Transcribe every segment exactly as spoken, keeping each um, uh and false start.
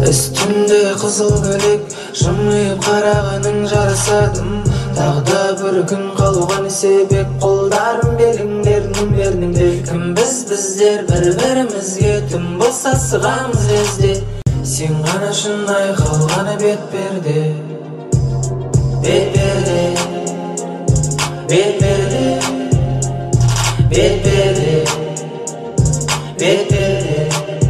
Üstünde kızıl gölek, жымиып караганың жарасадым. Тағы да бір күн қалуған себеп, қолдарым беліңдер, нөмеріңдер. Кім біз біздер бір-бірімізге түн болса сығамыз лезде. Сен ғана шынай қалғаны бет перде, бет перде, бет перде, бет перде, бет перде.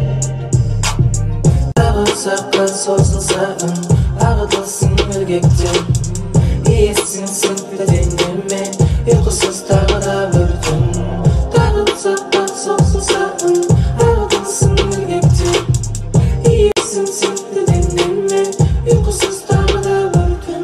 Тағы ұзаққа созылса үн, ағытылсын ілгектен. Иесіңсің денеме, ұйқысыз тағы да бір түн. Тағы ұзаққа созылса үн, ағытылсын ілгектен. Иесіңсің денеме, ұйқысыз тағы да бір түн.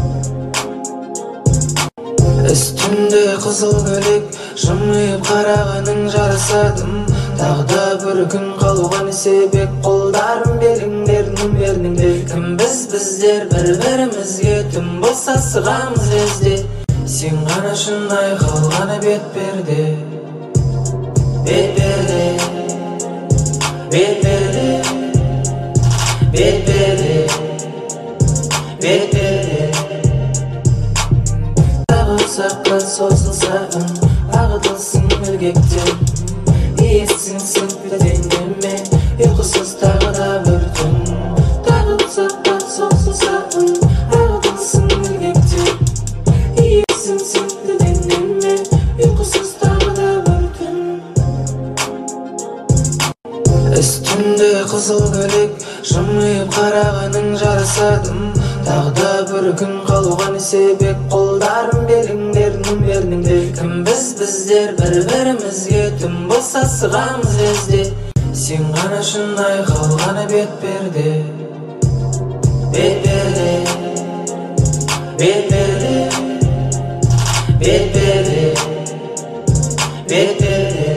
Үстінде қызыл гөлек, жымиып қарағаның жарасадым. Тағы да бір күн қалуған себеп, қолдарым беліңдер, нөмеріңдер. Кім біз біздер бір-бірімізге түн болса сығамыз лезде. Сен ғана шынай қалғаны бет перде, бет перде, бет перде, бет перде, бет перде. Тағы ұзаққа созылса үн, ағытылсын ілгектен. Иесіңсің денеме, ұйқысыз тағы да бір түн. Тағы ұзаққа созылса үн, ағытылсын ілгектен. Иесіңсің денеме, ұйқысыз тағы да бір түн. Үстінде қызыл гөлек, жымиып қарағаның жарасадым. Тағы да бір күн қалуған себеп, қолдарым беліңдер, нөмеріңдер. Кім біз біздер бір-бірімізге түн болса сығамыз лезде. Сен ғана шынай қалғаны бет перде, бет перде, бет перде, бет перде, бет перде.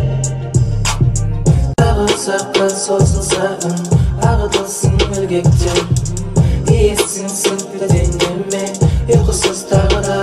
Тағы ұзаққа созылса үн, ағытылсын ілгектен. Иесіңсің денеме, ұйқысыз тағы да